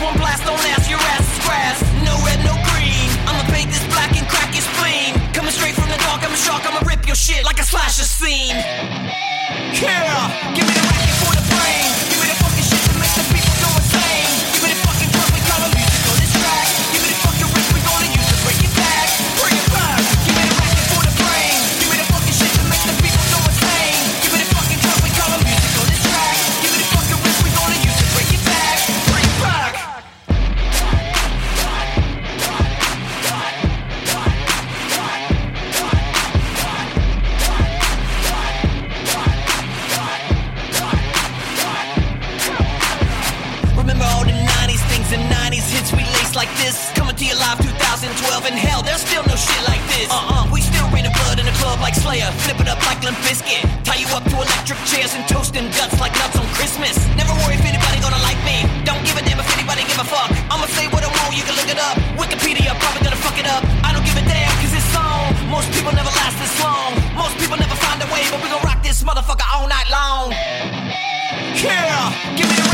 one blast, don't ask, your ass is grass. No red, no green. I'ma paint this black and crack your spleen. Coming straight from the dark, I'm a shark, I'ma rip your shit like a slasher scene. Yeah, give me the racket for the brain. Give me the fucking shit that makes the people go insane. Give me the fucking drug, we call the music on this track. Give me the fucking riff, we gonna use to break it back. Bring it back. Give me the racket for the brain. Give me the fucking shit that makes the people go insane. Give me the fucking drug, we call the music on this track. Give me the fucking riff, we gonna use to break it back. Bring it back. Remember all the 90s things and 90s hits we laced like this. Coming to you live 2012 and hell, there's still no shit like this. We still rain the blood in the club like Slayer. Flip it up like Limp Bizkit. Tie you up to electric chairs and toast them guts like nuts on Christmas. Never worry if anybody gonna like me. Don't give a damn if anybody give a fuck. I'ma say what I want, you can look it up. Wikipedia, probably gonna fuck it up. I don't give a damn cause it's song. Most people never last this long. Most people never find a way, but we gon' rock this motherfucker all night long. Yeah, give me the